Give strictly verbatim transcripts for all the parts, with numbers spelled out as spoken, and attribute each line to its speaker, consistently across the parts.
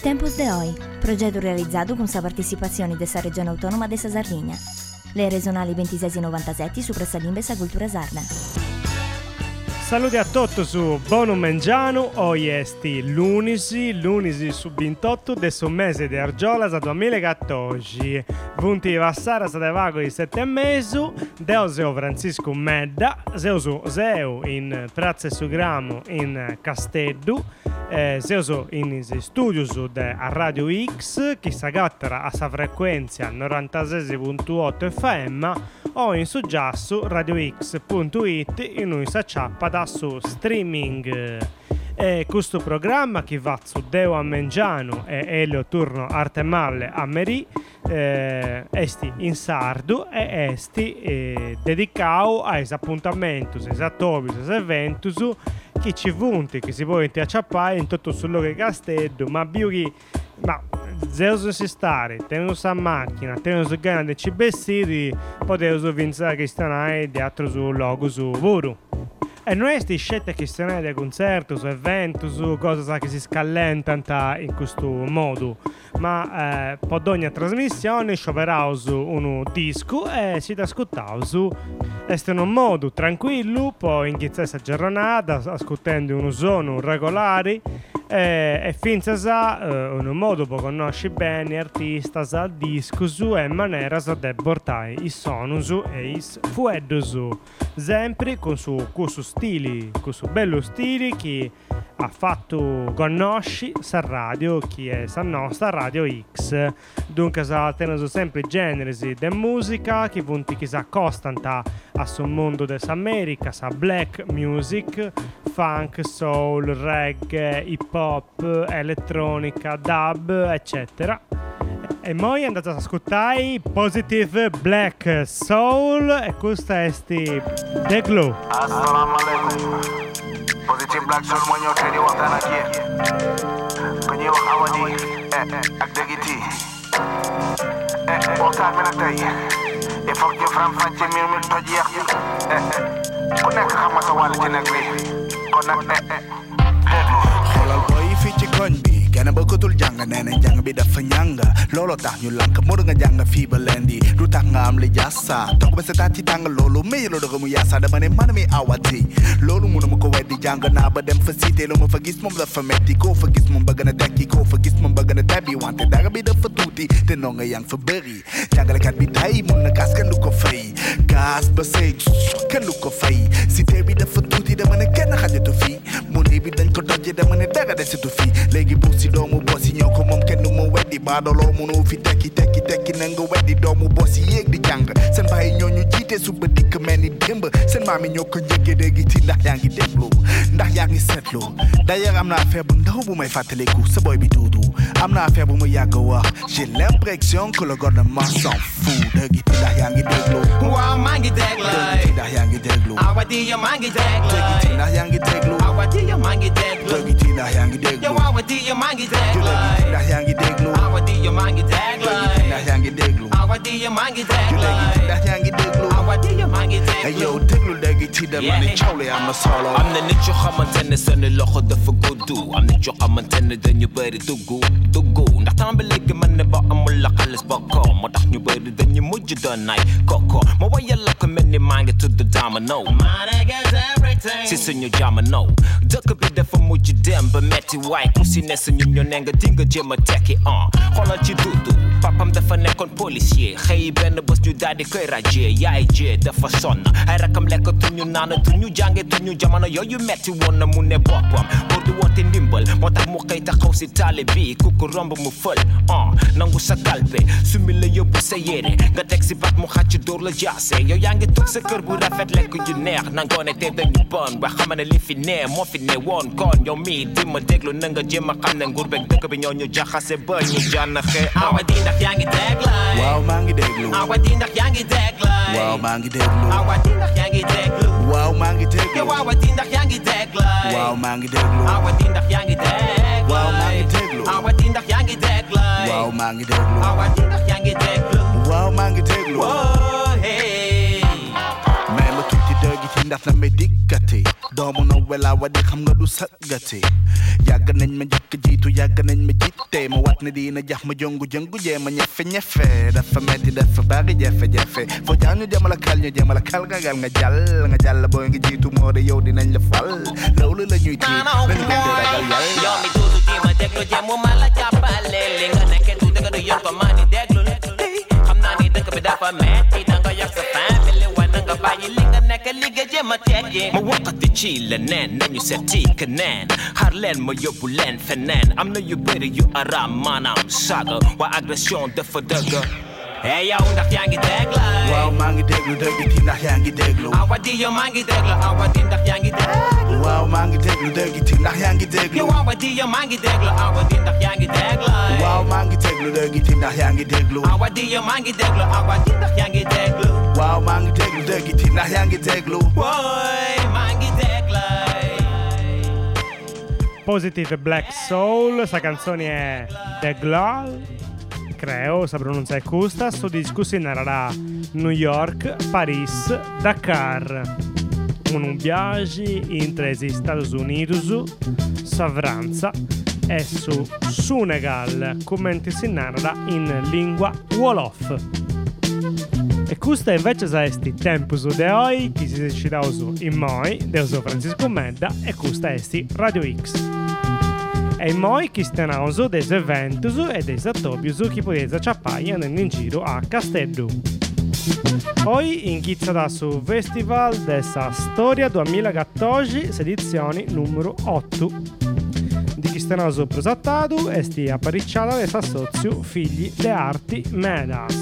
Speaker 1: Tempos de hoy, progetto realizzato con sa partecipazione dessa regione autonoma dessa Sardegna. Le regionali ventisei novantasette su Pressalimbe sa cultura sarda.
Speaker 2: Saluti a tutti su Bonum Mengiano, oggi è lunisi, lunisi su ventotto del mese di Argiola sa duemilaquattordici. Punti di passare sa vago di sette e mezzo, deo seu Francisco Medda, seu su seu in Piazza su Gramo in Casteddu, eh, seu su in studios de a Radio X, che sa gattera a sa frequenza novantasei virgola otto F M, o in suggiasso radiox punto it in noi sa ciappa da su streaming. E questo programma che va su Deo a Mengiano e Elio Turno Arte Malle a Meri eh, esti in sardo e esti eh, dedicato ai appuntamenti, ai attobi, ai eventi che ci vunti, che si può acciappare in tutto sul luogo di Castello, ma più che ma Zeus si stare, tenendo sa macchina, tenendo su gana di cibessiti, potete vincere che stanno di altro sul logo su Vuru. E non è sti scelte che sono di concerto, su eventi, su cose che si scallentano in questo modo, ma eh, per ogni trasmissione scioperao su un disco e si ascoltao su è un modo tranquillo, poi iniziare questa giornata ascoltando un suono regolare e, e finza sa eh, un modo per conoscere bene l'artista sa il disco su e in maniera sa de portare i suoni su e i fueddo su sempre con su questo stile, questo bello stile che ha fatto conosci sa radio che è sa nostra Radio X. Dunque sa tenere sempre generi di musica che punti che si accostano a sul mondo dell'America, sa black music, funk, soul, reggae, hip hop, elettronica, dub, eccetera. E poi andate ad ascoltare Positive Black Soul e questa è sti The Glow.
Speaker 3: Assalamu alaikum. Positive Black Soul mo ñoo tedi waxtaan ak yéen ko ñuy wax Awadi ak Degiti waxtaan bi nag tey il faut ñu faram-fàcce mbir mi toj yeex yi ku nekk xam nga sa wàll ci nekk bi kon nag déglu
Speaker 4: xoolal boy fii ci koñ bi kenn bëggatul jàng nee na jàng bi dafa ñàng looloo tax ñu lank moo nga jàng fii ba lendi du tax nga am li jaasa toog ba sa taat ci tàng loolu mais loolu dëgg mu yaasa dama ne man mi awati loolu mënu ma ko weddi jàng naa ba dem fa cité lu ma fa gis moom dafa metti koo fa gis moom bëgg na tekki koo fa gis moom bëgg na tabbi wante dara bi dafa tuuti te noo nga yang fa bëri jàngalekat bi tay mun na kaas kenn du ko fay kaas ba sëy kenn du ko fay cité bi dafa tuuti dama ne kenn xajatu fii mu ne bi dañ ko dojje dama ne dara desitu fii léegi bu si doomu bosi ñoo ko moom kenn mu weddi baadoloo mënoo fi tekki tekki tekki na nga weddi doomu bosi yéeg di jàng seen baay ñoo ñu jiite suba dikk mel ni démb seen maam yi ñoo ko njëkkee dégg ci ndax yaa ngi déglu ndax yaa ngi seetlu d'ailleurs am naa affaire bu ndaw bu may fàttaliku sa boy bi duudu am naa affaire bu mu yàgg wax j'ai l'impression que le gouvernement s'en fout dëgg ci ndax yaa ngi déglu
Speaker 5: waaw maa ngi déglu
Speaker 4: dëgg ci ndax yaa ngi déglu
Speaker 5: Awadi ya maa ngi déglu
Speaker 4: dëgg ci ndax yaa ngi déglu
Speaker 5: Awadi ya maa ngi déglu
Speaker 4: dëgg ci ndax yaa ngi déglu
Speaker 5: yow Awadi ya maa ngi déglu
Speaker 4: ndax yaa ngi déglu
Speaker 5: Awadi ya maa ngi déglu
Speaker 4: ndax yaa ngi déglu
Speaker 5: Awadi ya maa ngi déglu
Speaker 4: ndax yaa ngi déglu
Speaker 5: Awadi ya maa ngi déglu
Speaker 4: ay yow déglu dégg ci dama ni coow li am na solo
Speaker 6: am na nit yoo xamante ne seen loxo dafa gudd am na yoo xamante ne dañu bëri dugg dugg ndax temps bi léegi man ne ba amul la xaalis bokko moo tax ñu bëri dañu mujj doon ay koko ma wayal la ko mel ni maa ngi tudd Domino si suñu jamono dëkk bi dafa mujj dem ba metti waay ku si ne suñu ñoo ne nga dinga jéem a tekki ah xoolal ci duudu papam dafa nekkoon policier xëy benn bés ñu daal di koy rajee yaay jee dafa sonn ay rakam lekkatuñu naanatuñu jàngetuñu jamono yooyu metti woon na mu ne boppam pour di woote ndimbal moo tax mu xëy taxaw si taale bi ku ko romb mu fël ah nangu sa kalpe sumi la yóbbu sa yére nga teg si bat mu xàcc dóor la jaase yow yaa ngi toog sa kër bu rafet lekk ju neex nangoo ne te dañu bon ba xama ne li fi nee moo fi ne woon kon yow mii di ma déglu na nga jéem a xam ne nguur beeg dëkk bi ñoo ñu jaxase ba ñu jànnaxe
Speaker 5: Awadi ndax yaa ngi déglu
Speaker 4: waaw maa ngi déglu
Speaker 5: Awadi ndax yaa ngi déglu
Speaker 4: waaw maa ngi déglu
Speaker 5: Awadi ndax yaa ngi déglu
Speaker 4: waaw maa ngi déglu
Speaker 5: yow Awadi ndax yaa ngi déglu
Speaker 4: waaw maa ngi déglu
Speaker 5: Awadi ndax yaa ngi déglu
Speaker 4: waaw maa ngi déglu
Speaker 5: Awadi ndax yaa ngi déglu
Speaker 4: waaw maa ngi déglu
Speaker 5: Awadi ndax yaa ngi déglu
Speaker 4: waaw maa ngi déglu
Speaker 5: oh hey
Speaker 4: mais ma tuuti dëgg ci ndax na may dikkati doomu na welaawa di xam nga du saggati yàgg nañ ma jëkk jiitu yàgg nañ ma jiite ma wat ne dina jax ma jongu jëngu jéema ñefe ñefe dafa metti dafa bari jafe-jafe foo jaa ñu jëmala kal ñu jëmala kal nga gal nga jàll nga jàll booy nga jiitu moo de yow dinañ la fal loolu la ñuy tiit dañu gën di ragal yàlla
Speaker 5: yow mi tuutu di ma déglu jéemu ma la jàppale li nga nekkee tuuti nga du yor ko maa di déglu xam naa ni dëkk bi dafa metti da nga yor sa famille wana nga bàyyi li nga nekk li nga jéem a tekki
Speaker 6: ma waxati ci la neen nañu seeti ka neen xaar leen ma yóbbu leen feneen am na yu bëri yu araam maanaam saaga waa agression dafa dëgg
Speaker 5: hey yow ndax yaa ngi déglu
Speaker 4: waaw maa ngi déglu dëgg ti ndax yaa ngi déglu
Speaker 5: awa di yow maa ngi déglu awa di ndax yaa ngi déglu
Speaker 4: waaw maa ngi déglu dëgg ti ndax yaa ngi déglu
Speaker 5: yow awa di yow maa ngi déglu awa di ndax yaa ngi déglu
Speaker 4: waaw maa ngi déglu dëgg ti ndax yaa ngi déglu
Speaker 5: awa di yow maa ngi déglu awa di ndax yaa ngi déglu
Speaker 4: waaw maa ngi déglu dëgg ti ndax yaa ngi déglu
Speaker 5: woy maa ngi déglu
Speaker 2: Positive Black Soul, questa canzone è The Glow, creo, sa pronuncia è giusta, sto disco si narrerà New York, Paris, Dakar. Un viaggio entre gli Stati Uniti, Savranza e su Senegal, come si narra in lingua Wolof. E questa invece è il tempo de oggi che si esercita in moi, de Francisco Medda, e questa è Radio X. E noi che stiamo dei eventi e dei attobi che potete acciappare andando in giro a Castello. Poi iniziata su Festival della Storia duemilaquattordici, edizione numero otto. Di chi stiamo presentato e stia apparicciata del socio Figli de Arti Medas.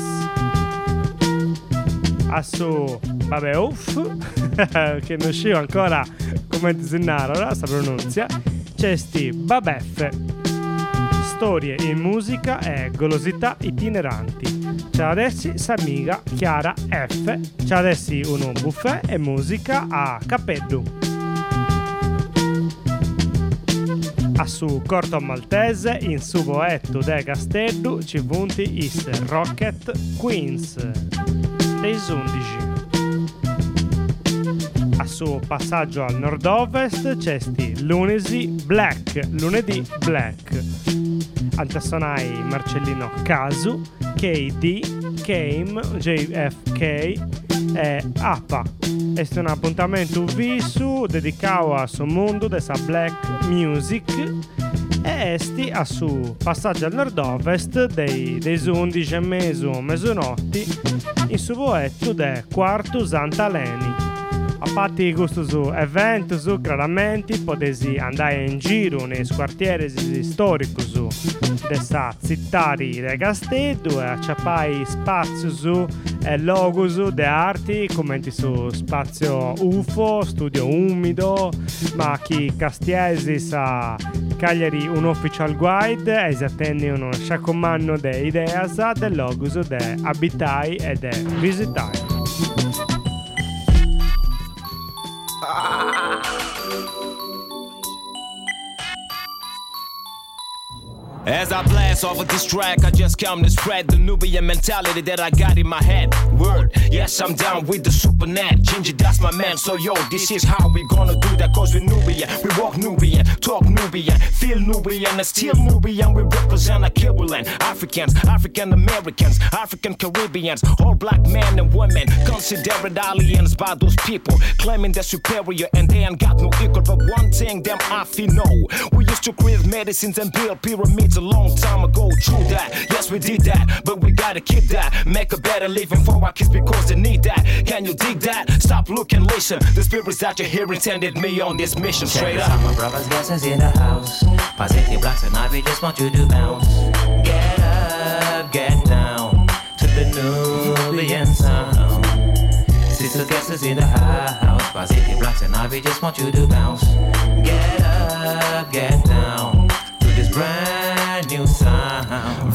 Speaker 2: A su vabbè uff che non scivo ancora come si narra questa pronuncia c'è sti Babef storie in musica e golosità itineranti c'è adesso s'amiga Chiara F c'è adesso uno buffet e musica a Capello a su Corto Maltese in su Boetto de Castello ci punti is Rocket Queens dei undici. A suo passaggio al nord-ovest c'è sti Lunedì Black, lunedì Black. Antasonai Marcellino Casu, K D, Kame, J F K e A P A. È un appuntamento visu dedicato a suo mondo della black music e esti a su passaggio al nord-ovest dei, dei undici e mezzo mezzanotti in su poetto de quarto Santaleni. A parte questo su evento su chiaramente potete andare in giro nei quartieri storici su dessa città di Castello e acciappare spazio su e logo su de arti commenti su spazio U F O, studio umido ma chi castiesi sa Cagliari un official guide e si attendi uno sciacomando de ideas del logo su de abitai e de visitai.
Speaker 6: As I blast off of this track, I just come to spread the Nubian mentality that I got in my head. Word, yes, I'm down with the super net. Ginger, that's my man. So yo, this is how we gonna do that. Cause we're Nubian, we walk Nubian, talk Nubian, feel Nubian, and still Nubian. We represent a Kibulan, Africans, African Americans, African Caribbeans, all black men and women, considered aliens by those people, claiming they're superior and they ain't got no equal. But one thing them I feel know, we used to create medicines and build pyramids a long time ago, true that. Yes, we did that, but we gotta keep that. Make a better living for our kids because they need that. Can you dig that? Stop, look and listen. The spirits that you're hearing sending me on this mission. Straight up.
Speaker 7: My brothers, blessings in the house. Positive blocks and I we just want you to bounce. Get up, get down to the Nubian sound. Sister guests in the house. Positive blocks and I we just want you to bounce. Get up, get down to this brand new sound.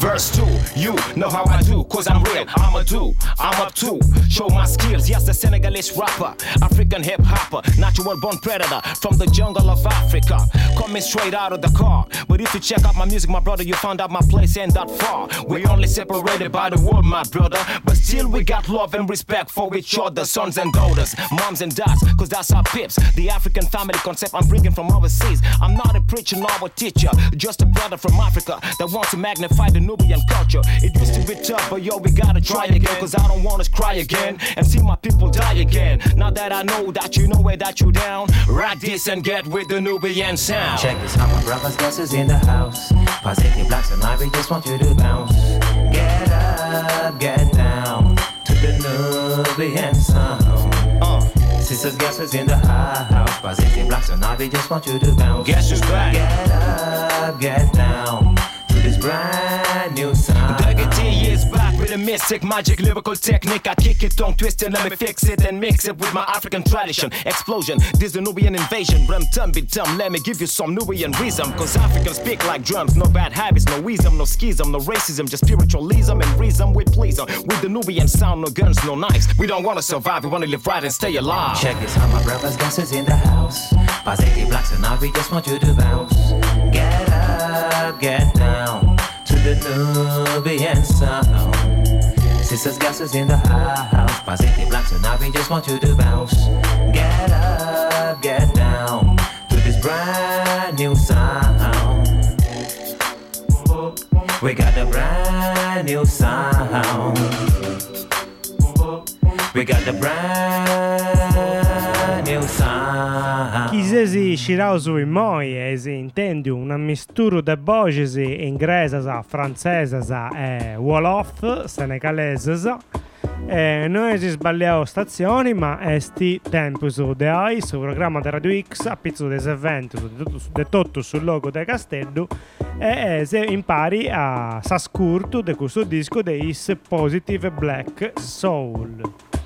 Speaker 6: Verse two, you know how I do, cause I'm real, I'm a do, I'm up to show my skills. Yes, the Senegalese rapper, African hip hopper, natural born predator from the jungle of Africa, coming straight out of the car. But if you check out my music, my brother, you found out my place ain't that far. We only separated by the world, my brother, but still we got love and respect for each other, sons and daughters, moms and dads, cause that's our pips. The African family concept I'm bringing from overseas. I'm not a preacher nor a teacher, just a brother from Africa that wants to magnify the Nubian culture. It used to be tough, but yo, we gotta try again, cause I don't wanna cry again and see my people die again. Now that I know that you know where that you down, rock this and get with the Nubian sound.
Speaker 7: Check this out, my brothers, guesses in the house. Positive blacks and I, we just want you to bounce. Get up, get down to the Nubian sound. Uh. Sisters, guesses in the house. Positive blacks and I, we just want you to bounce.
Speaker 6: Guess who's back?
Speaker 7: Get up, get down to this brand new sound.
Speaker 6: Dougie D is back with a mystic, magic, lyrical technique. I kick it, tongue twist it, let me fix it and mix it with my African tradition. Explosion, this the Nubian invasion. Rum tum be tum, let me give you some Nubian rhythm. Cause Africans speak like drums, no bad habits, no wisdom, no schism, no racism, just spiritualism and reason we please them. With the Nubian sound, no guns, no knives. We don't wanna survive, we wanna live right and stay alive.
Speaker 7: Check this out, my brothers, guesses in the house. Positive blacks and I, we just want you to bounce. Get up, get down to the Nubian sound. Sisters, gases in the house. Positive blacks and I, we just want you to bounce. Get up, get down to this brand new sound. We got a brand new sound. We got the brand new sound.
Speaker 2: Chisesi Shirausu in Moiesi intendi una mistura de bogesi inglese sa francese sa e Wolof senegalese. E noi si sbagliamo stazioni, ma esti tempus de ai su programma di Radio X a pizzo des eventi de tutto sul logo del castello e se impari a s'ascurto de questo disco de Is Positive Black Soul.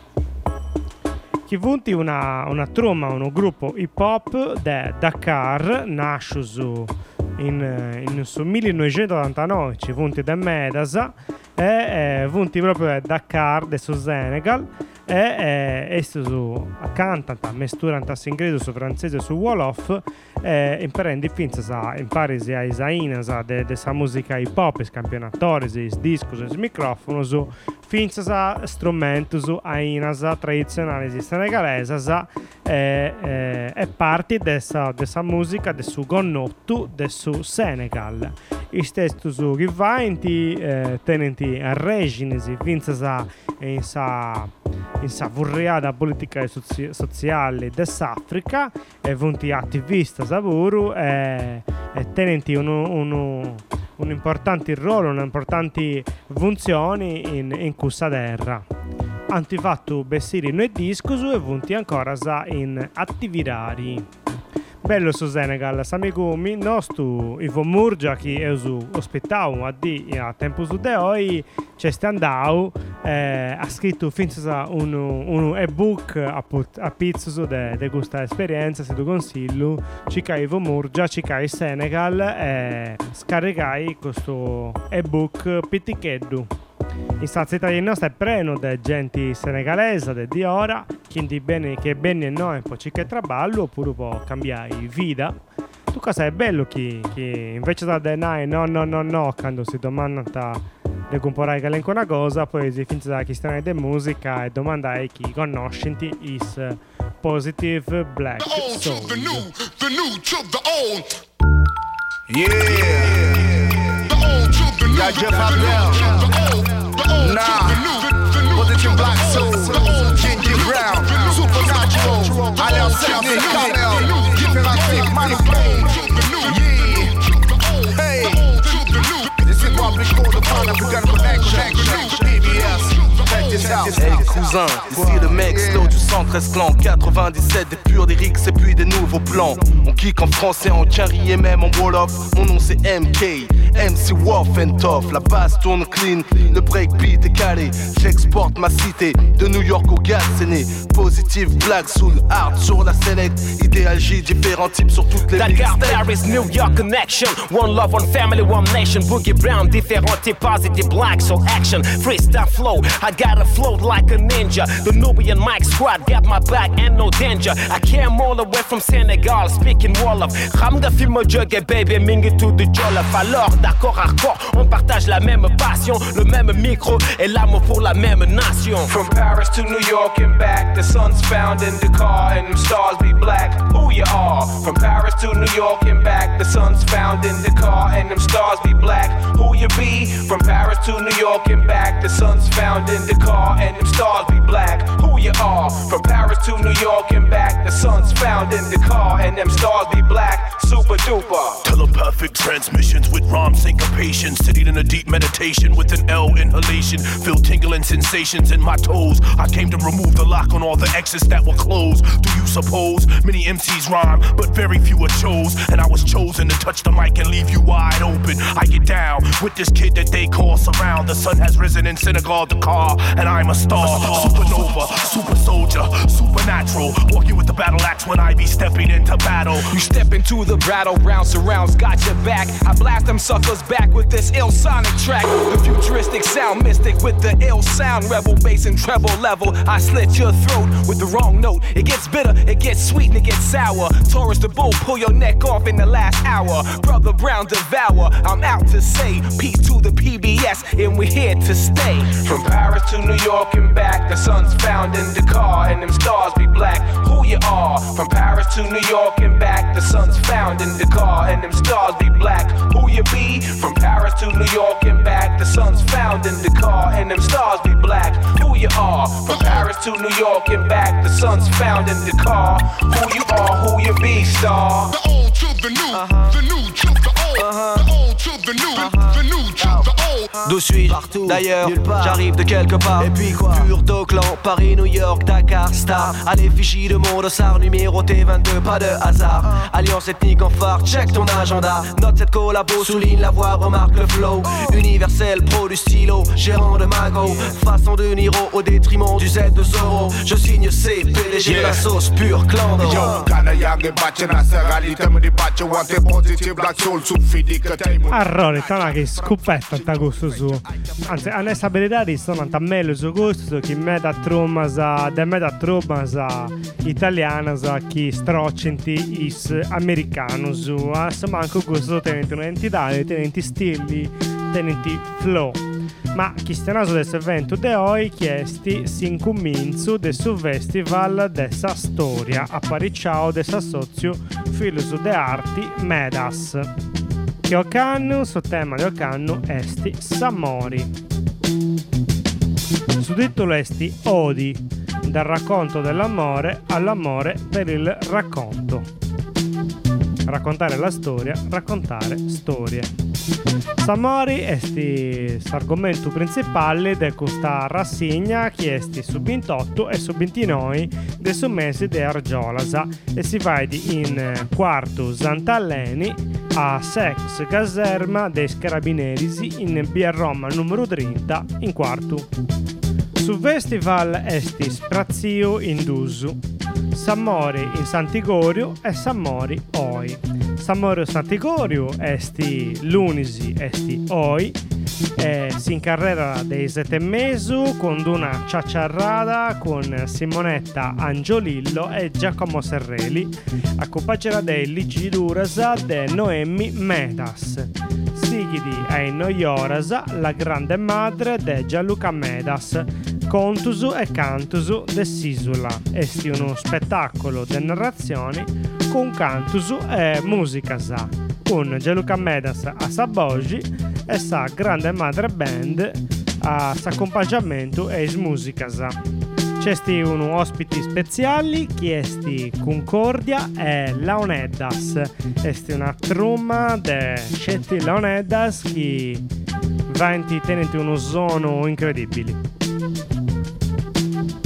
Speaker 2: Chi vunti una, una tromma, un gruppo hip hop de Dakar, nasce su in, in su millenovecentottantanove, ci vunti de Medasa e eh, vunti proprio da Dakar, de su Senegal e eh, su accanto a misturante su inglese, su francese, su Wolof e eh, imparando finza sa impari a isaina sa de, de sa musica hip hop, campionatori, is discos, is microfono su finza sa strumento su aina sa tradizionale senegalese sa e eh, eh, parti dessa dessa musica de su gonnottu de su Senegal. Il stesso su che va inti eh, tenenti a reginesi finza sa in sa in sa vorreada politica sozi- sociale dell'Africa e vunti attivista savuru e, e tenenti uno, uno, un importante ruolo, un'importanti funzioni in, in questa terra. Antifatto bessiri noi discusu e vunti ancora sa in attivirari. Bello su Senegal, s'amico mi nostro Ivo Murgia che è su ospitau a di a tempo su de oggi c'è standau eh, ha scritto finza un, un ebook a, a pizzo de, de questa esperienza se tu consiglio cica Ivo Murgia cica il Senegal e scaricai questo ebook piticheddu. In stanza italiana è pieno di gente senegalese di ora, quindi bene che bene e noi poi ci che traballo oppure può cambiare vita. Tu cosa è bello che, che invece da denai no no no no quando si domanda di comprare che una cosa poi si finisce da questione di musica e domandare chi conoscenti is Positive Black Soul.
Speaker 8: The new, the new to the old.
Speaker 4: Yeah.
Speaker 8: The old to the new.
Speaker 4: Yeah, Jeff Abdel. Nah, Positive Black Soul, Ginger Brown, Supernatural, Alain Sydney, Kamel, Differential, Manifest. Yeah, hey, this is what we call the Pan African Connection, P B S. Check this out.
Speaker 9: cousin. Ici le mec slow du cent treize clans, quatre-vingt-dix-sept, des purs lyrics et puis des nouveaux plans. On kick en français, en Kari et même en Wolof. Mon nom c'est M K, M C Wolf and Tough. La basse tourne clean, le breakbeat est calé. J'exporte ma cité, de New York au Gaz, c'est né. Positive, black, soul, hard sur la select. Idéalgie, différents types sur toutes les
Speaker 6: Dakar,
Speaker 9: mixtapes.
Speaker 6: Paris, New York connection. One love, one family, one nation. Boogie Brown, différents types, positive, black, soul action. Freestyle flow, I gotta float like a ninja. The Nubian mic squad got my back and no danger. I came all the way from Senegal, speaking Wolof. Ramga film jug et baby, mingi to the jollof. Alors, d'accord, hardcore, on partage la même passion, le même micro et l'amour pour la même nation.
Speaker 10: From Paris to New York and back, the sun's found in the car and them stars be black. Who you are? From Paris to New York and back, the sun's found in the car and them stars be black. Who you be? From Paris to New York and back, the sun's found in the car and them stars be black. Who you are? From Paris to New York and back, the sun's found in the car and them stars be black. Super duper.
Speaker 11: Telepathic transmissions with rhyme syncopation, sitting in a deep meditation with an L inhalation. Feel tingling sensations in my toes. I came to remove the lock on all the exits that were closed. Do you suppose many M Cs rhyme, but very few are chose? And I was chosen to touch the mic and leave you wide open. I get down with this kid that they call Surround. The sun has risen in Senegal, Dakar, and I'm a star. Supernova, super soldier, supernatural. Walking with the battle axe when I be stepping into battle.
Speaker 10: You step into the battle, round surrounds, got your back. I blast them suckers back with this ill sonic track. The futuristic sound mystic with the ill sound. Rebel bass and treble level. I slit your throat with the wrong note. It gets bitter, it gets sweet, and it gets sour. Taurus the bull, pull your neck off in the last hour. Brother Brown devour, I'm out to say peace to the P B S, and we're here to stay. From Paris to New York and back, the sun's found in the car, and them stars be black. Who you are? From Paris to New York and back, the sun's found in the car, and them stars be black. Who you be? From Paris to New York and back, the sun's found in the car, and them stars be black. Who you are? From Paris to New York and back, the sun's found in the car. Who you are? Who you be, star?
Speaker 8: The old to the new, uh-huh. The new to the old, uh-huh. The old to the new, uh-huh. The new to the old.
Speaker 12: D'où suis-je? Partout, d'ailleurs, j'arrive de quelque part. Et puis quoi? Pur d'Auckland, Paris, New York, Dakar, Star. Allez, fichi de mon dossard, numéro T vingt-deux, pas de hasard. Alliance ethnique en phare, check ton agenda. Note cette collabo, souligne la voix, remarque le flow. Universel, pro du stylo, gérant de Mago. Façon de Niro au détriment du Z de Zoro. Je signe C, P D G de la sauce, pure clan de
Speaker 4: Yo, kana yange bache na serali temo di bache wante positive black soul su fidi che temo.
Speaker 2: Arrore, tana che scoppetta ta gusto su. Anzi, a ne sabredari sono a meglio su gusto che meta tromasa, de meta tromasa italiana sa chi strocenti is americano su. Insomma, anche questo tenenti un'entità, tenenti stili, tenenti flow. Ma chi sta naso del evento de oggi chiesti si incominzu del suo festival dessa storia a Paricciao dessa sozio filoso de arti Medas che ocanno su tema di ocanno esti Samori su titolo esti Odi dal racconto dell'amore all'amore per il racconto. Raccontare la storia, raccontare storie. Samori esti l'argomento principale di questa rassegna che esti su ventotto e su ventinove del suo mese di Argiolasa e si va in quarto Sant'Alleni a Sex Caserma dei Carabinieri in via Roma numero trenta in quarto. Su festival esti Sprazio in Dusu, Samori in Sant'Igorio e Samori Oi. Samori in Sant'Igorio esti l'unisi esti Oi e si incarrera dei sette mesi con una ciacciarrada con Simonetta Angiolillo e Giacomo Serreli a compagina dei Ligi Durasa de Noemi Medas Sigidi ai Noiorasa la grande madre de Gianluca Medas Contusu e Cantusu de Sisula esti uno spettacolo de narrazioni con Cantusu e musica sa con Gianluca Medas a Sabogi e sa grande madre band a s'accompagnamento e is musica sa. C'esti uno ospiti speciali chiesti Concordia e Laoneddas esti una trumma de scetti Laoneddas che venti tenenti uno sono incredibili.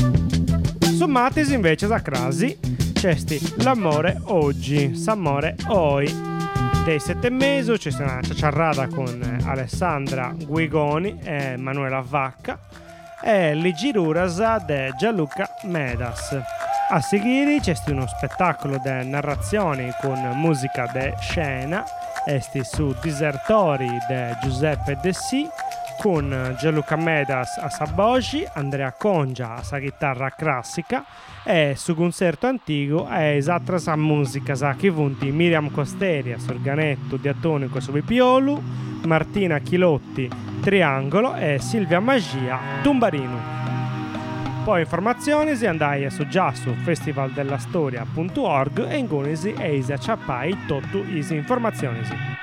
Speaker 2: sommatisi invece sa crasi, c'esti l'amore oggi, s'amore oi. Dei sette mesi c'è una ciacciarrata con Alessandra Guigoni e Manuela Vacca e l'Igirurasa de Gianluca Medas. A seguire c'è uno spettacolo di narrazioni con musica de scena, esti su Disertori de Giuseppe De Sì, con Gianluca Medas a Sabogi, Andrea Congia a sa chitarra classica e su concerto antico è esatta sa musica sa chi vunti Miriam Costeri a sorganetto diatonico su Vipiolu, Martina Chilotti triangolo e Silvia Magia tumbarino. Poi informazioni si andai su già su festivaldellastoria punto org e ingonisi e isi acciappai tutto isi informazioni.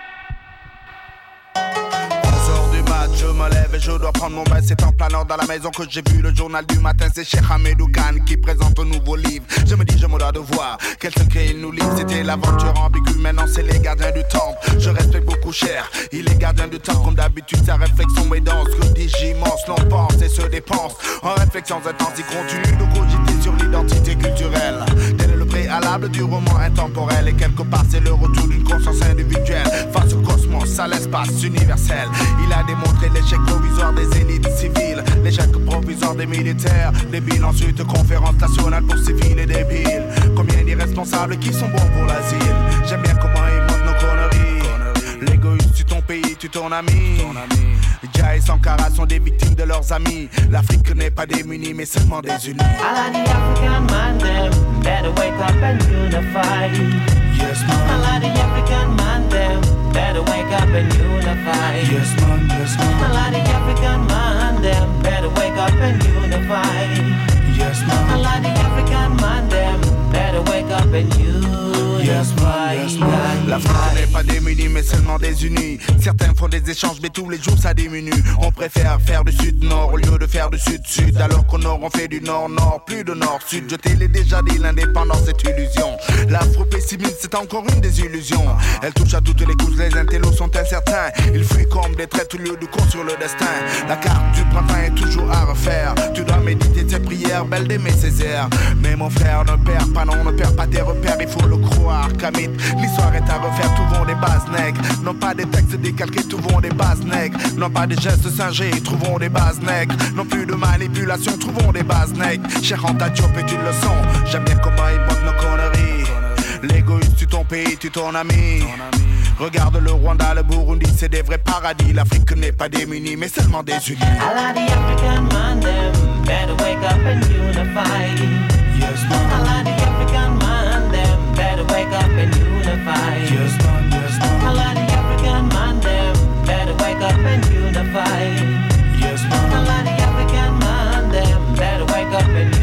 Speaker 4: Je me lève et je dois prendre mon bain. C'est en planant dans la maison que j'ai vu le journal du matin. C'est Cheikh Hamedou Khan qui présente un nouveau livre. Je me dis je me dois de voir quel secret il nous livre. C'était l'aventure ambiguë, maintenant c'est les gardiens du temple. Je respecte beaucoup Cher, il est gardien du temps. Comme d'habitude sa réflexion est dense. Que dit j'immense, l'on pense et se dépense en réflexions intenses. Il continue de cogiter sur l'identité culturelle. Tel est le préalable du roman intemporel. Et quelque part c'est le retour d'une conscience individuelle face au cosmos, à l'espace universel. Il a démontré l'échec provisoire des élites civiles, l'échec provisoire des militaires débiles. Ensuite conférence nationale pour civils et débiles. Combien d'irresponsables qui sont bons pour l'asile. J'aime bien comment ils montrent nos conneries. L'égoïste tue ton pays, tue ton ami. Jai et Sankara sont des victimes de leurs amis. L'Afrique n'est pas démunie mais seulement désunie.
Speaker 7: All of the African man them better wake up and unify.
Speaker 4: Yes man.
Speaker 7: All of the African man them better wake up and unify.
Speaker 4: Yes man, yes man.
Speaker 7: All of the African man them better wake up and unify.
Speaker 4: Yes man.
Speaker 7: All of the African man them better wake up and unify.
Speaker 4: Yes man, yes man. L'Afrique n'est pas démunie mais seulement désunie. Certains font des échanges mais tous les jours ça diminue. On préfère faire du sud-nord au lieu de faire du sud-sud. Alors qu'au nord on fait du nord-nord, plus de nord-sud. Je t'ai déjà dit, l'indépendance est illusion. L'afro-pessimisme c'est encore une des illusions. Elle touche à toutes les couches, les intellos sont incertains. Ils fuient comme des traits au lieu de construire le destin. La carte du printemps est toujours à refaire. Tu dois méditer tes prières, belle d'aimer ses airs. Mais mon frère ne perd pas, non, ne perd pas tes repères. Il faut le croire, Kamit, l'histoire est à refaire. Tout vont des bases nègres, non pas des textes décalqués. Tout vont des bases nègres, non pas des gestes singés. Trouvons des bases nègres, non plus de manipulation. Trouvons des bases nègres. Cher Anta Diop est une leçon. J'aime bien comment ils montrent nos conneries. L'égoïste tue ton pays, tue ton ami. Regarde le Rwanda, le Burundi, c'est des vrais paradis. L'Afrique n'est pas démunie, mais seulement désunie.
Speaker 7: All of the African man them better wake up and unify.
Speaker 4: Yes man.
Speaker 7: All of the African man them better wake up and unify.
Speaker 4: Yes man, yes man.
Speaker 7: All of the African man them better wake up and unify.
Speaker 4: Yes man.
Speaker 7: All of the African man them better wake up and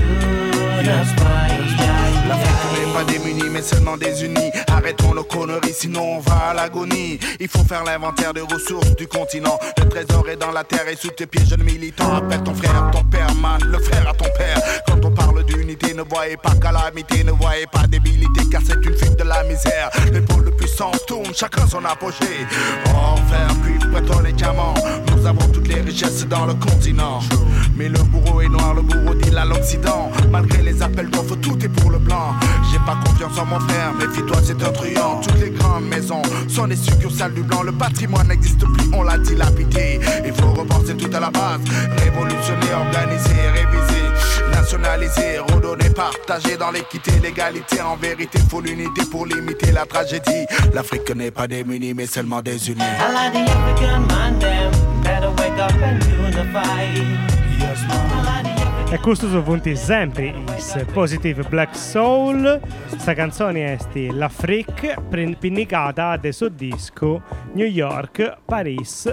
Speaker 7: unify.
Speaker 4: L'Afrique n'est pas démunie mais seulement désunie. Arrêtons nos conneries sinon on va à l'agonie. Il faut faire l'inventaire des ressources du continent. Le trésor est dans la terre et sous tes pieds jeunes militants. Appelle ton frère, ton père man, le frère à ton père. Quand on parle d'unité ne voyez pas calamité, ne voyez pas débilité car c'est une fuite de la misère. Les pôles de puissance tournent, chacun son apogée. Enfer, cuivre, pétrole et diamants. Nous avons toutes les richesses dans le continent. Mais le bourreau est noir, le bourreau dit à l'Occident. Malgré les appels d'offres, tout est pour le blanc. J'ai pas confiance en mon frère, méfie-toi c'est un truand. Toutes les grandes maisons sont des succursales du blanc. Le patrimoine n'existe plus, on l'a dilapidé. Il faut repenser tout à la base. Révolutionner, organiser, réviser, nationaliser, redonner, partager dans l'équité, l'égalité. En vérité, faut l'unité pour limiter la tragédie. L'Afrique n'est pas démunie mais seulement désunie.
Speaker 7: All of the African man them better wake up and unify.
Speaker 4: Yes man.
Speaker 2: E questo sono punti sempre is Positive Black Soul. Sta canzone è l'Afrique pinnicata del suo disco New York, Paris,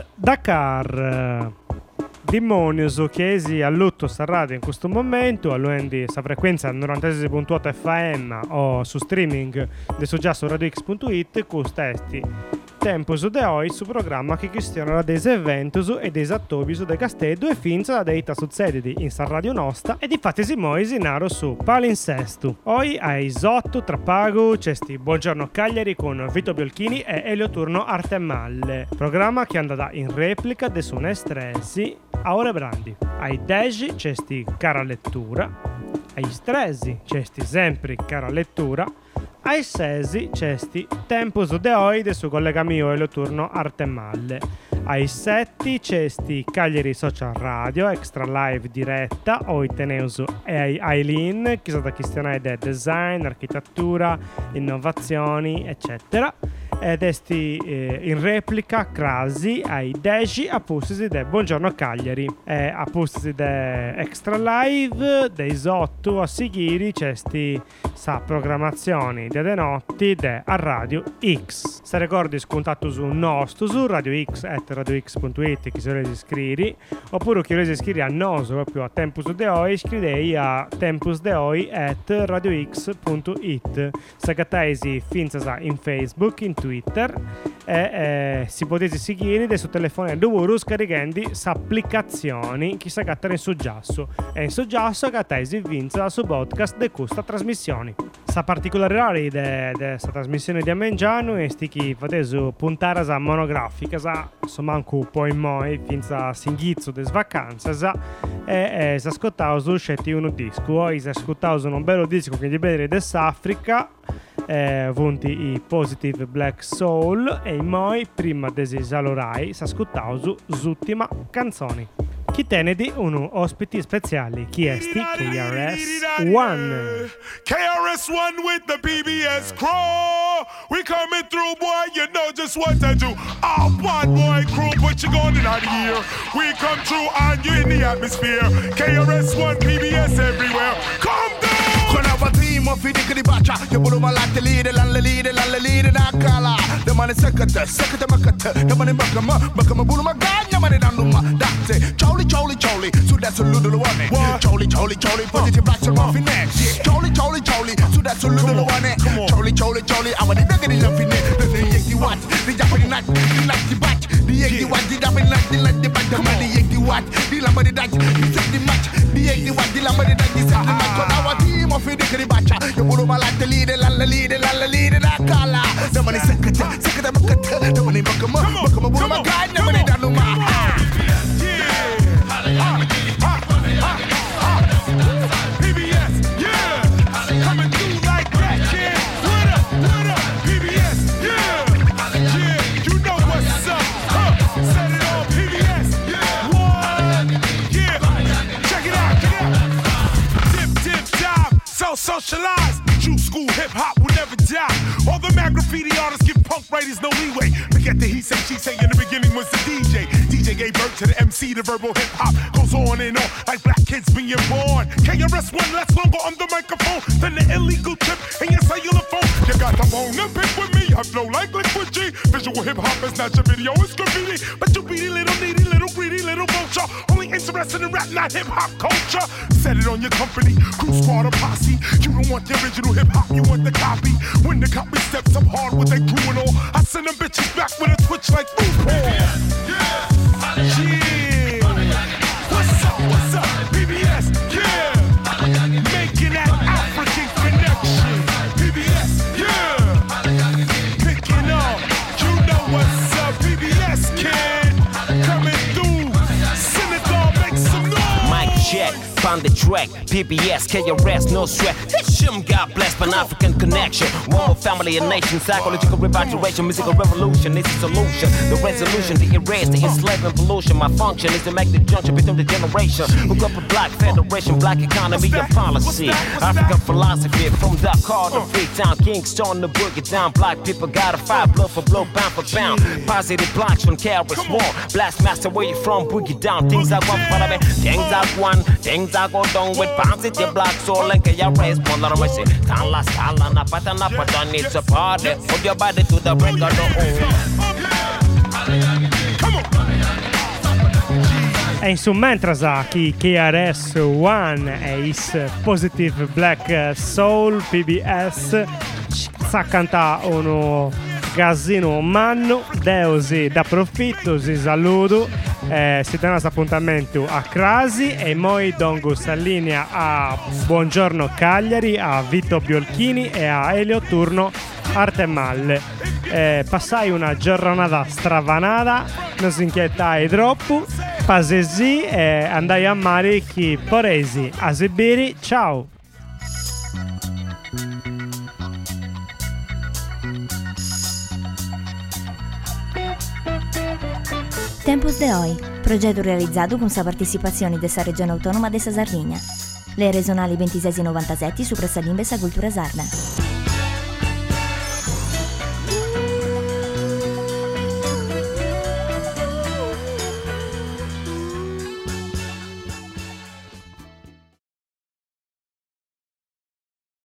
Speaker 2: Dakar. Dimonius chiesi a lutto sta radio in questo momento all'uendi sta frequenza novantasei virgola otto F M o su streaming del suo già su radio x punto it questo testi tempo su de oi su programma che questiona dei eventi e dei attori su de castedo e finza la deita succedidi in sta radio nostra e di fatti si moisi naro su palinsesto. Oi a Isotto Trappago cesti Buongiorno Cagliari con Vito Biolchini e Elio Turno Artemalle, programma che è andata in replica de su Nestresi a ore brandi. Ai Degi cesti Cara Lettura ai stresi, cesti sempre cara lettura, ai sesi, cesti tempus de oide su collegamento e lo turno arte malle, ai setti, cesti Cagliari Social Radio, extra live diretta, oi teneuso e ai Aileen, chissà da questionare de design, architettura, innovazioni, eccetera. Ed esti eh, in replica crasi ai deci appustisi de Buongiorno Cagliari, e appustisi de extra live dei otto a Sighiri cesti sa programmazioni de de notti de a Radio X. Se ricordi scontato su nostro su radiox at radiox punto it chi se volete iscrivere, oppure chi volete iscrivere a nos proprio a Tempus Deoi, iscrivete a tempusdeoi at radiox punto it. Se cattaisi finza in Facebook, in Twitter e eh, si potete seguire su telefono dove scaricando applicazioni che si cattano in soggiasso e in soggiasso cattaisi vinza su podcast de questa trasmissione. Sa particolarità di questa trasmissione di Amengiano è che fate puntare a monografica, sa insomma anche un po' in moi finza singhizzo de vacanze e eh, si ascoltava su scetti uno disco, poi si ascoltava un bello disco che gli belli dell'Africa. Eh, vunti i Positive Black Soul e in moi prima desi salorai si ascoltava su l'ultima canzone. Chi tenedi uno ospiti speciali, chi esti K R S One.
Speaker 8: K R S One with the P B S crew. We coming through, boy, you know just what to do. All one boy crew, but you going out of here. We come through and you in the atmosphere. K R S One, P B S everywhere. Come down!
Speaker 4: Con our team of fidi di bacia, io volevo malate lire, lalle lire, lalle lire da cala. The money second, second makata, the money makama, makama bulu maganya, money danno ma date. Choli choli choli, so that's a little one. Choli choli choli, positive black and muffin next. Choli choli choli, so that's a little one. Choli choli choli, I want the bigger than nothing. The yeki what, the Japanese night, the night the batch, the yeki what, the Japanese night, the night the batch, the money yeki what, the lamari that, the set the match, the yeki what, the lamari that, the set the match. Con our team of fidi di bacia, io volevo malate lire, lalle lire, lalle lire da cala. The money second, second makata, the money makama, makama bulu maganya, money danno ma.
Speaker 8: P B S, yeah, coming through like that, kid. What up, what up, P B S, yeah, yeah, you know what's up, huh? Set it on P B S, yeah, what, yeah, check it out, check it out. Dip, dip, dive, so socialized. True school hip hop will never die. All the mad graffiti artists give punk writers no leeway. Forget the he say, she say. In the beginning was the D J. D J gave birth to the M C. The verbal hip hop goes on and on like black kids being born. K R S One lasts longer on the microphone than the illegal chip in your cellular phone. You got the bone and pick with me. I flow like Liquid G. Visual hip hop is not your video, it's graffiti. But you beady little needy, little greedy, little vulture. Only interested in rap, not hip hop culture. Set it on your company, crew squad or posse. You don't want the original hip hop, you want the copy. When the copy steps up hard with their crew and all, I send them bitches back with a twitch like RuPaul. Yeah, yeah. What's up, what's up, P B S? Yeah, making that African connection. P B S, yeah, picking up. You know what's up, P B S kid, coming through. Senegal, make some noise.
Speaker 6: Mic check. On the track, P B S, K R S, no sweat. Him, God bless, Pan-African connection. One more family and nation, psychological repatriation, musical revolution is the solution. The resolution, the erase, the enslavement pollution. My function is to make the junction between the generation. Hook up a black federation, black economy and policy. African philosophy from Dakar to Freetown, Kingston to Boogie Down. Black people gotta fight blow for blow, pound for pound. Positive blocks from K R S One. Blast master, where you from? Boogie Down. Things I want for me, things I want, things I go down with positive black soul and K R S One. Lot of my shit. Tala sala na pata na pata needs a party. Put your body to the break of the
Speaker 2: E insomma, mentre sa chi K R S One e is Positive Black Soul P B S sa cantare uno casino manno, deusi da profitto, si saluto, eh, si tiene questo appuntamento a Crasi e moi dongus allinea a Buongiorno Cagliari, a Vito Biolchini e a Elio Turno Arte Malle. Eh, passai una giornata stravanata, non si inquietai troppo, pasesi e andai a mare chi poresi a Sibiri, ciao!
Speaker 1: Tempos de Oi, progetto realizzato con la partecipazione della Regione Autonoma della Sardegna. Le regionali ventisei novantasette su Pressalimbe sa Cultura Sarda.